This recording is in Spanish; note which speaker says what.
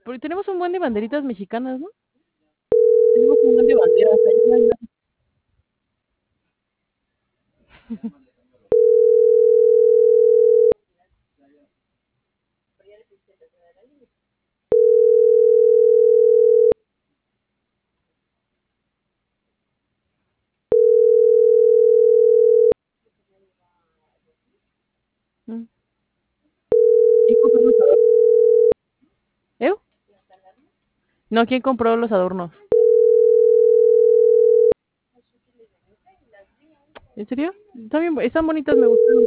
Speaker 1: Porque tenemos un buen de banderitas mexicanas, ¿no? Tenemos un buen de banderas. Allá no hay nada. Mm. ¿Quién compró los adornos? ¿Eh? No, ¿quién compró los adornos? ¿En serio? Están bonitas, me gustaron.